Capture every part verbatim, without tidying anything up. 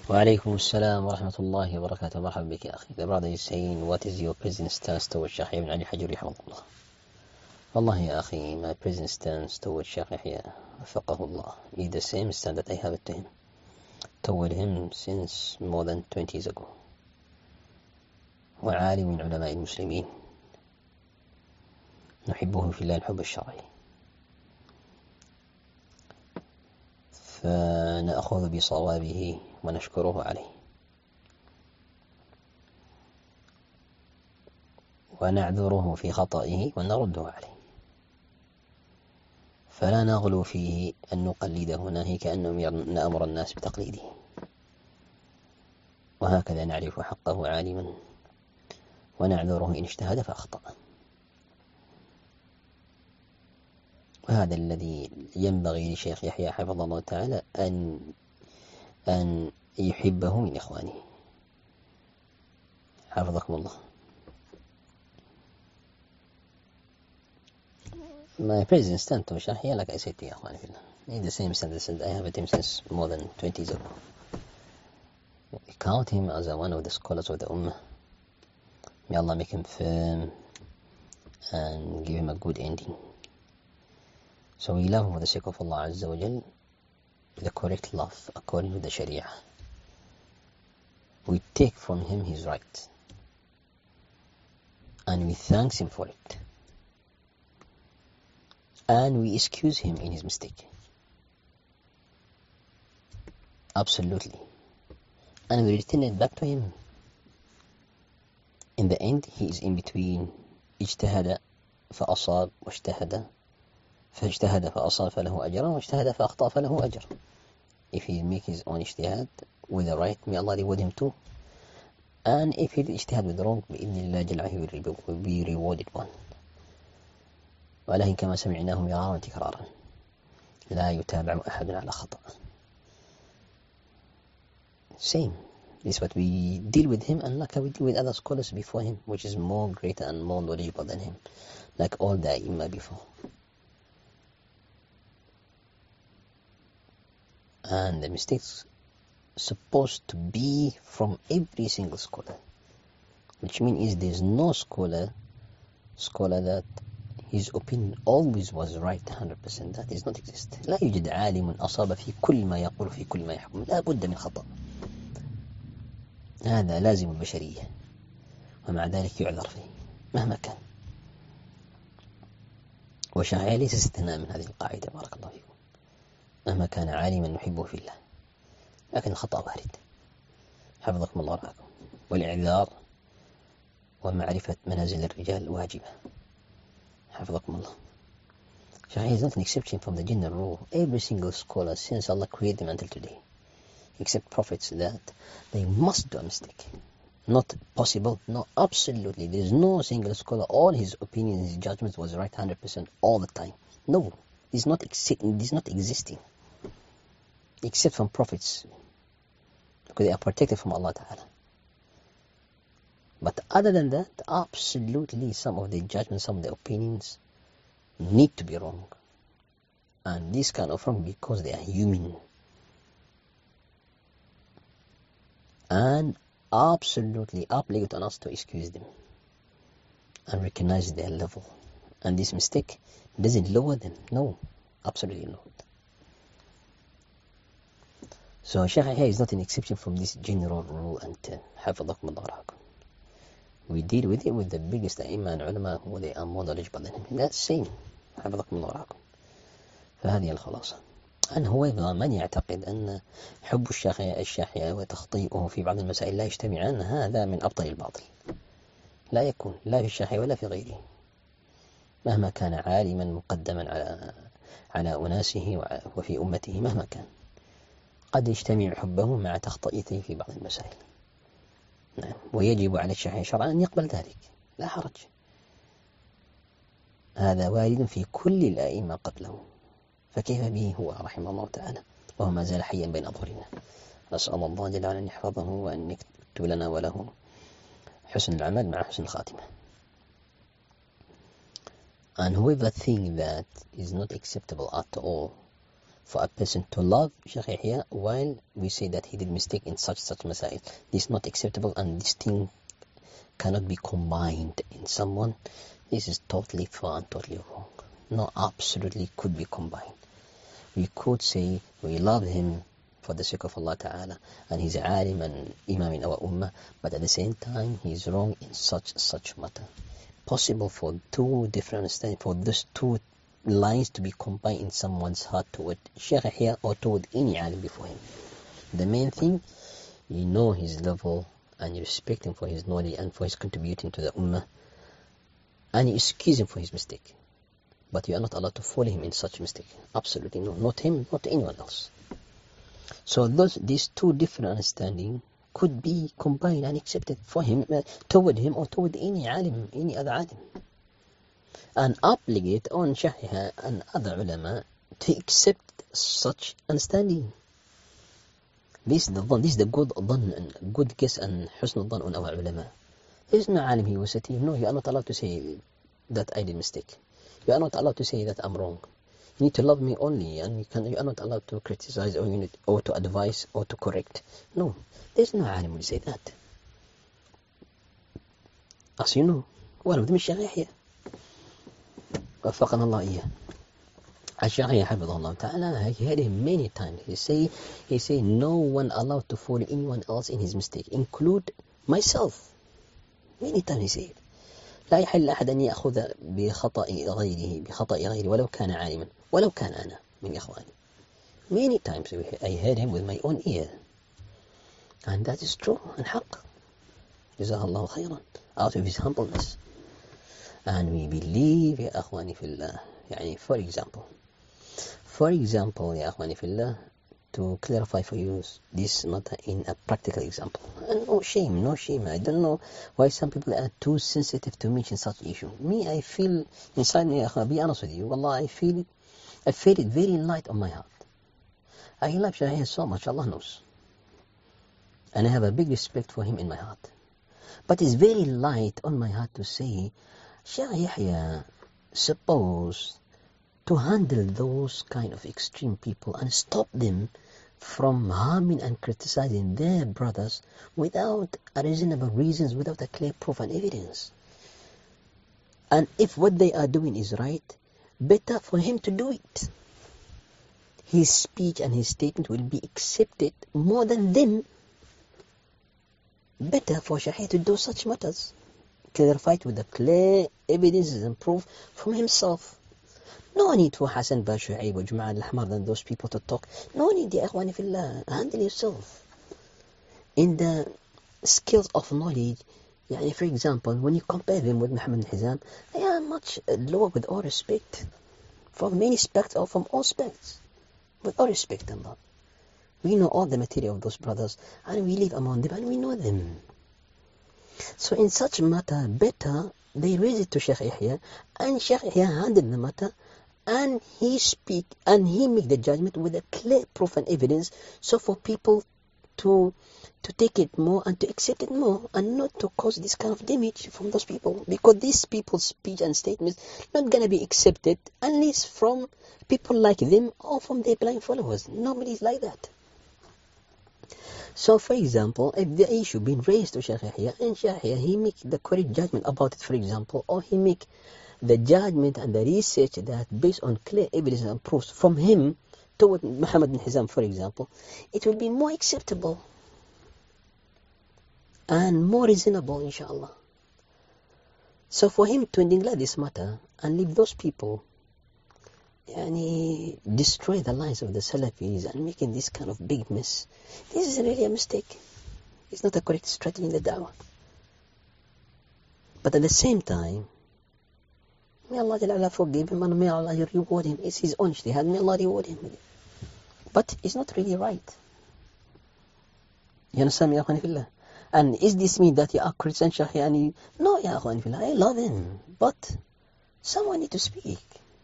وعليكم السلام ورحمة الله وبركاته. مرحبا بك يا أخي. The brother is saying, what is your present stance towards Sheikh Ibn Ali Hajuri رحمه الله. والله يا أخي, my present stance towards Sheikh Yahya وفقه الله is the same stance that I have to him, toward him since more than twenty years ago. وعالم من علماء المسلمين نحبه في الله الحب الشرعي، فنأخذ بصوابه ونشكره عليه، ونعذره في خطئه ونرده عليه، فلا نغلو فيه أن نقلده ناهيك أن نأمر الناس بتقليده، وهكذا نعرف حقه عالما ونعذره إن اجتهد فأخطأ. وهذا الذي ينبغي لشيخ يحيى حفظه الله تعالى أن أن يحبه من إخوانه حفظكم الله. My present stand to Sheikh Yahya, like I said to you, أخواني في الله, the same stand that I have with him since more than twenty years ago. We count him as one of the scholars of the Ummah. May Allah make him firm and give him a good ending. So we love him for the sake of Allah Azza wa Jal, the correct love according to the Sharia. We take from him his right, and we thank him for it, and we excuse him in his mistake. Absolutely. And we return it back to him. In the end, he is in between اجتهد فأصاب واجتهد فاجتهد فأصاب فله أجر واجتهد فأخطأ فله أجر. If he make his own ijtihad with the right, may Allah reward him too. And if he ijtihad with the wrong, بإذن الله جل وعلا he will be rewarded one. ولكن كما سمعناه مرارا تكرارا لا يتابع أحد على خطأ. Same. This is what we deal with him, and like we deal with other scholars before him, which is more greater and more knowledgeable than him, like all the Imam before. And the mistakes supposed to be from every single scholar, which means is there's no scholar scholar that his opinion always was right one hundred percent. That does not exist. لا يوجد عالم أصاب في كل ما يقول في كل ما يحكم. لا بد من خطأ. هذا لازم البشرية، ومع ذلك يعذر فيه مهما كان. وشيخ ليس استثناء من هذه القاعدة، بارك الله فيكم. مهما كان عالما نحبه في الله، لكن الخطأ وارد. حفظكم الله ورعاكم. والإعذار ومعرفة منازل الرجال واجبة. حفظكم الله. Sharia is not an exception from the general rule. Every single scholar since Allah created them until today, except prophets, that they must do a mistake. Not possible, no, absolutely. There is no single scholar, all his opinions, his judgments was right one hundred percent all the time. No, it's not, exi- it's not existing, except from prophets, because they are protected from Allah Ta'ala. But other than that, absolutely some of the judgments, some of the opinions need to be wrong. And this kind of wrong because they are human. And absolutely obligate on us to excuse them and recognize their level. And this mistake doesn't lower them. No, absolutely not. So Shaykh Yahya is not an exception from this general rule. And حفظكم الله ورعاكم. We deal with it with the biggest أئمة and ulama who they are more knowledgeable than him. That's same. حفظكم الله ورعاكم. فهذه الخلاصة. أن هو من يعتقد أن حب الشيخ الشيحية وتخطيئه في بعض المسائل لا يجتمعان، هذا من أبطل الباطل. لا يكون لا في الشيحية ولا في غيره، مهما كان عالما مقدما على على أناسه وفي أمته، مهما كان قد يجتمع حبه مع تخطئته في بعض المسائل. نعم. ويجب على الشيحية شرعا أن يقبل ذلك، لا حرج. هذا وارد في كل الأئمة قبله، فكيف به هو رحمه الله تعالى وهو ما زال حيا بين أظهرنا. نسأل الله جل وعلا أن يحفظه وأن يكتب لنا وله حسن العمل مع حسن الخاتمة. And whoever thinks that is not acceptable at all for a person to love Shaykh Yahya while we say that he did mistake in such such masail. This is not acceptable, and this thing cannot be combined in someone. This is totally far and totally wrong. No, absolutely could be combined. We could say we love him for the sake of Allah Ta'ala, and he's a alim and imam in our ummah, but at the same time he's wrong in such such matter. Possible for two different understanding, for these two lines to be combined in someone's heart toward Shaykh Yahya or toward any alim before him. The main thing, you know his level and you respect him for his knowledge and for his contributing to the ummah, and you excuse him for his mistake. But you are not allowed to follow him in such mistake. Absolutely no. Not him, not anyone else. So those these two different understanding could be combined and accepted for him, uh, toward him or toward any alim, any other alim. And obligate on Shaykh and other ulama to accept such understanding. This is the dhan, this is the good dhan and good guess and husn dhan on our ulama. There is no alim he will say to him, no, you are not allowed to say that I did mistake. You are not allowed to say that I'm wrong. You need to love me only, and you, can, you are not allowed to criticize or, you need, or to advise or to correct. No, there's no alim will say that. As you know, one of them is Shaykh Yahya. وفقنا الله إياه. Shaykh Yahya حفظه ta'ala, I heard him many times. He say, he say, no one allowed to follow anyone else in his mistake, include myself. Many times he said, لا يحل أحد أن يأخذ بخطأ غيره بخطأ غيره ولو كان عالما ولو كان أنا من إخواني. Many times I heard him with my own ear, and that is true and حق. جزاه الله خيرا, out of his humbleness. And we believe يا أخواني في الله, يعني for example, for example يا أخواني في الله, to clarify for you this matter in a practical example. And no shame, no shame. I don't know why some people are too sensitive to mention such issue. Me, I feel inside me, I'll be honest with you, Wallah, I feel it, I feel it very light on my heart. I love Shaykh Yahya so much, Allah knows. And I have a big respect for him in my heart. But it's very light on my heart to say, Shaykh Yahya supposed to handle those kind of extreme people and stop them from harming and criticizing their brothers without a reasonable reasons, without a clear proof and evidence. And if what they are doing is right, better for him to do it. His speech and his statement will be accepted more than them. Better for Shaykh to do such matters, clarified with the clear evidences and proof from himself. No need for Hassan Ba Shu'aib or Jum'a al-Ahmar than those people to talk. No need, ya ikhwani fillah. Handle yourself. In the skills of knowledge, yani for example, when you compare them with Muhammad al-Hizam, they are much lower with all respect. From many aspects or from all aspects. With all respect, Allah. We know all the material of those brothers, and we live among them, and we know them. So in such matter, better they raise it to Shaykh Yahya, and Shaykh Yahya handle the matter, and he speak, and he make the judgment with a clear proof and evidence, so for people to to take it more and to accept it more, and not to cause this kind of damage from those people, because these people's speech and statements not going to be accepted unless from people like them or from their blind followers. Nobody is like that. So for example, if the issue been raised to Shaykh Yahya, and Shaykh Yahya, he make the correct judgment about it, for example, or he make the judgment and the research that based on clear evidence and proofs from him toward Muhammad bin Hizam, for example, it will be more acceptable and more reasonable, inshallah. So for him to neglect this matter and leave those people, yani, destroy the lives of the Salafis and making this kind of big mess, this is really a mistake. It's not a correct strategy in the da'wah. But at the same time, may Allah Jalla forgive him and may Allah reward him. It's his own ijtihad, may Allah reward him with it. But it's not really right. You understand me, ya akhwani fillah? And is this mean that you are Christian Shaykh Yani? No, ya akhwani fillah, I love him. But someone need to speak.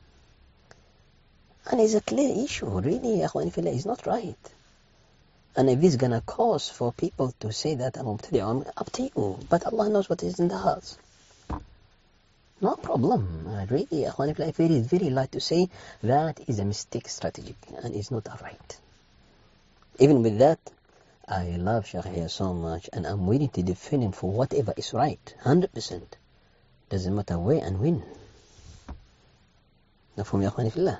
And it's a clear issue, really, ya akhwani fillah, it's not right. And if it's gonna cause for people to say that I'm up to you, I'm up to you. But Allah knows what is in the hearts. No problem. I really, I very, very like to say that is a mistake strategy and it's not right. Even with that, I love Shaykh Yahya so much and I'm willing to defend him for whatever is right. one hundred percent. Doesn't matter where and when. مفهوم يا أخواني في الله.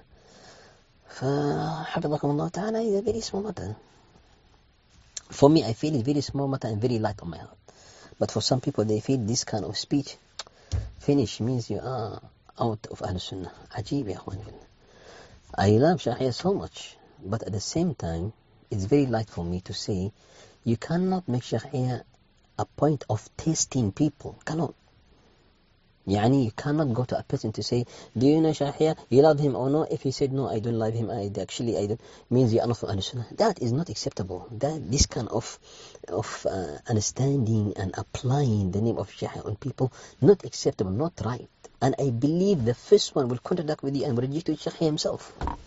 فحفظكم الله تعالى is a very small matter. For me, I feel it's very small matter and very light on my heart. But for some people, they feel this kind of speech finish means you are out of Ahl Sunnah. عجيب يا أخواني في الله. I love Shaykh Yahya so much, but at the same time, it's very light for me to say you cannot make Shaykh Yahya a point of testing people. Cannot. Yani you cannot go to a person to say, do you know Shaykh Yahya? You love him or no? If he said no, I don't love him. I actually I don't. Means you are not from Ahl Sunnah. That is not acceptable. That this kind of of uh, understanding and applying the name of Shaykh Yahya on people not acceptable, not right. And I believe the first one will contradict with you and will reject Shaykh Yahya himself.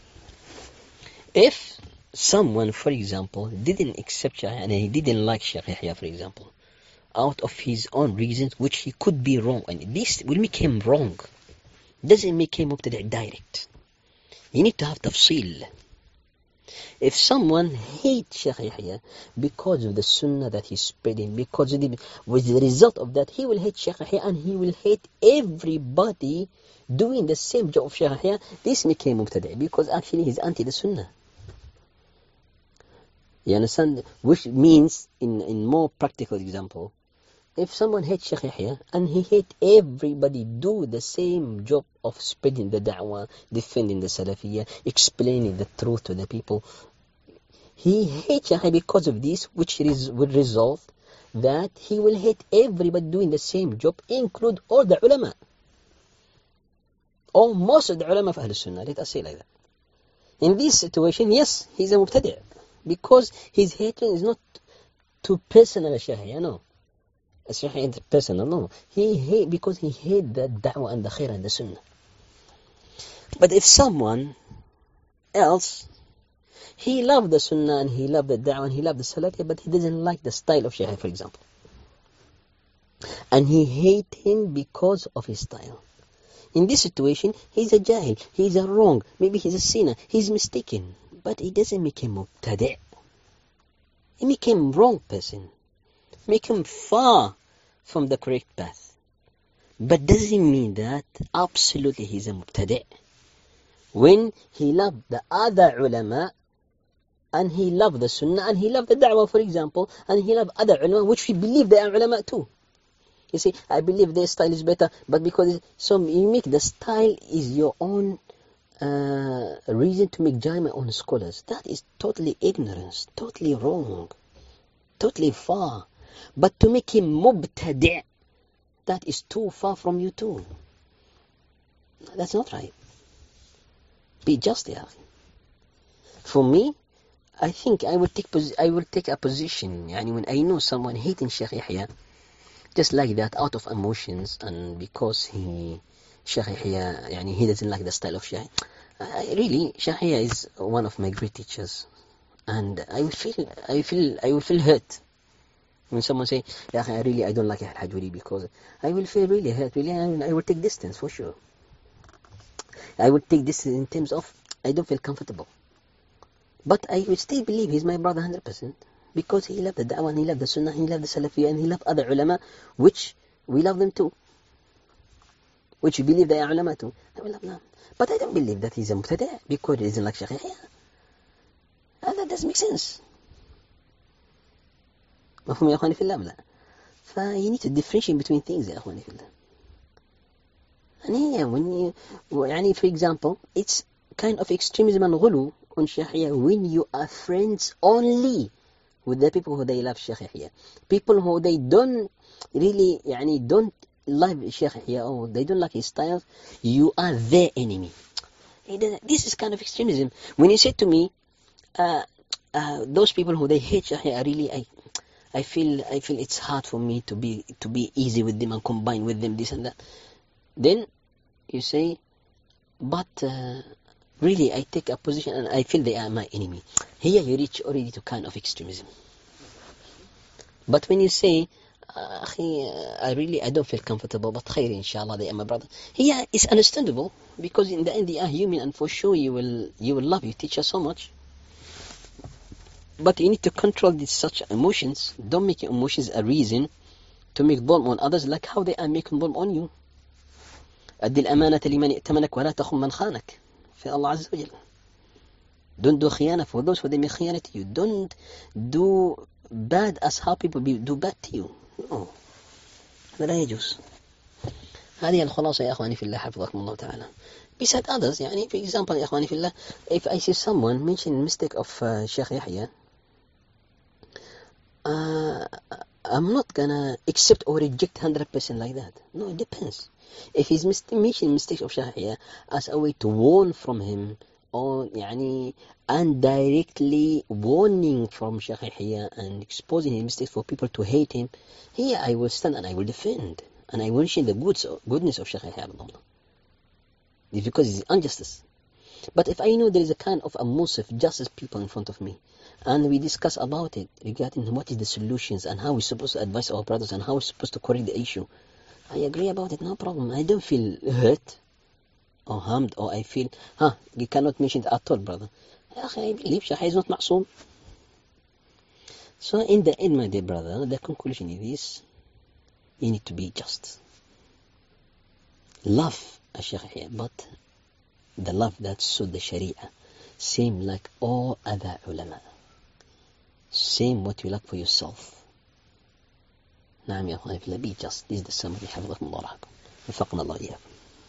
If someone, for example, didn't accept Shaykh Yahya and he didn't like Shaykh Yahya, for example, out of his own reasons, which he could be wrong, and this will make him wrong, doesn't make him mubtadi' direct. You need to have tafsil. If someone hates Shaykh Yahya because of the sunnah that he's spreading, because of the, with the result of that, he will hate Shaykh Yahya and he will hate everybody doing the same job of Shaykh Yahya. This makes him mubtadi' because actually he's anti the sunnah. You understand? Which means, in, in more practical example, if someone hates Shaykh Yahya and he hates everybody do the same job of spreading the da'wah, defending the Salafiyah, explaining the truth to the people, he hates Shaykh Yahya because of this, which is, will result that he will hate everybody doing the same job, include all the ulama. Or most of the ulama of Ahl Sunnah, let us say like that. In this situation, yes, he's a mubtadi', because his hatred is not too personal, Shaykh Yahya, no. Shaykh Yahya personal, no. He hate because he hate the da'wah and the khair and the sunnah. But if someone else, he loved the sunnah and he loved the da'wah and he loved the salafiyah, but he doesn't like the style of Shaykh Yahya, for example. And he hate him because of his style. In this situation, he's a jahil, he's a wrong, maybe he's a sinner, he's mistaken. But it doesn't make him mubtadi'. It make him wrong person. Make him far from the correct path. But doesn't mean that absolutely he's a mubtadi'. When he loved the other ulama, and he loved the sunnah, and he loved the da'wah, for example, and he loved other ulama, which we believe they are ulama too. You see, I believe their style is better, but because so you make the style is your own uh, reason to make judgment on scholars. That is totally ignorance, totally wrong, totally far. But to make him mubtadi', that is too far from you too. That's not right. Be just there. For me, I think I will take posi- I will take a position. Yani when I know someone hating Shaykh Yahya, just like that, out of emotions, and because he Shaykh Yahya, yani he doesn't like the style of Shaykh. I, really, Shaykh Yahya is one of my great teachers, and I will feel I feel I will feel hurt. When someone say, yeah, I really, I don't like Al-Hajuri, because I will feel really hurt, really, and I will take distance, for sure. I will take distance in terms of, I don't feel comfortable. But I will still believe he's my brother one hundred percent, because he loved the da'wah, and he loved the sunnah, and he loved the salafiyah, and he loved other ulama, which we love them too. Which we believe they are ulama too. I will love them. But I don't believe that he's a mubtadi', because he isn't like Shaykh Yahya. And that doesn't make sense. مفهوم يا أخواني في الله؟ لا. ف you need to differentiate between things يا أخواني في الله. And here, when you, يعني for example, it's kind of extremism and غلو on Shaykh Yahya when you are friends only with the people who they love Shaykh Yahya. People who they don't really, يعني don't love Shaykh Yahya, or they don't like his style, you are their enemy. This is kind of extremism. When you say to me, uh, uh, those people who they hate Shaykh Yahya, really, I I feel I feel it's hard for me to be to be easy with them and combine with them this and that. Then you say, but uh, really I take a position and I feel they are my enemy. Here you reach already to kind of extremism. But when you say أخي, I really I don't feel comfortable, but خير إن شاء الله, they are my brother. Yeah, it's understandable, because in the end they are human, and for sure you will you will love, you teach us so much. But you need to control these such emotions. Don't make your emotions a reason to make ظلم on others, like how they are making ظلم on you. أدي الأمانة لمن ائتمنك ولا تخن من خانك. في الله عز وجل. Don't do خيانة for those who they may خيانة to you. Don't do bad as how people do bad to you. No. هذا لا يجوز. هذه الخلاصة يا أخواني في الله, حفظكم الله تعالى. Beside others, يعني for example يا أخواني في الله, if I see someone mention mistake of uh, Sheikh Yahya, uh, I'm not gonna accept or reject one hundred percent like that. No, it depends. If he's mis- mentioning mistakes of Sheikh Yahya as a way to warn from him, or يعني indirectly warning from Sheikh Yahya and exposing his mistakes for people to hate him, here I will stand and I will defend, and I will mention the goods, goodness of Sheikh Yahya. It's because it's injustice. But if I know there is a kind of a Musaf justice people in front of me, and we discuss about it regarding what is the solutions and how we're supposed to advise our brothers and how we're supposed to correct the issue, I agree about it, no problem. I don't feel hurt or harmed, or I feel, huh, you cannot mention it at all, brother. I believe Shaykh is not ma'soom. So in the end, my dear brother, the conclusion is this: you need to be just. Love a Shaykh, but the love that suits the Sharia. Same like all other ulama. Same what you like for yourself. نعم يا أخواني في الله, be just. This is the summary. حفظكم الله ورعاكم. وفقنا الله إياكم.